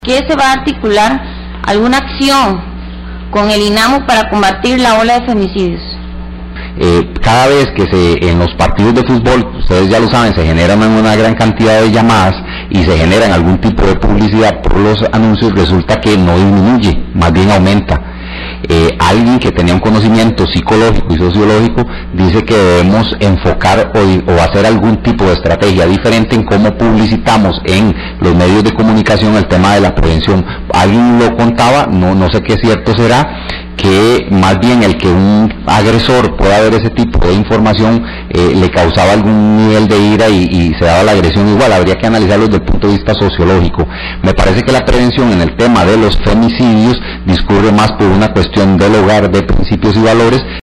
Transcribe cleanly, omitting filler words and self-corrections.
¿Qué se va a articular alguna acción con el INAMU para combatir la ola de femicidios? Cada vez que en los partidos de fútbol, ustedes ya lo saben, se generan una gran cantidad de llamadas y se generan algún tipo de publicidad por los anuncios, resulta que no disminuye, más bien aumenta. Alguien que tenía un conocimiento psicológico y sociológico dice que debemos enfocar o hacer algún tipo de estrategia diferente en cómo publicitamos en los medios de comunicación el tema de la prevención. Alguien lo contaba, no sé qué cierto será, que más bien el que un agresor pueda ver ese tipo de información le causaba algún nivel de ira y se daba la agresión igual. Habría que analizarlo desde el punto de vista sociológico. Me parece que la prevención en el tema de los femicidios discurre más por una cuestión del hogar, de principios y valores,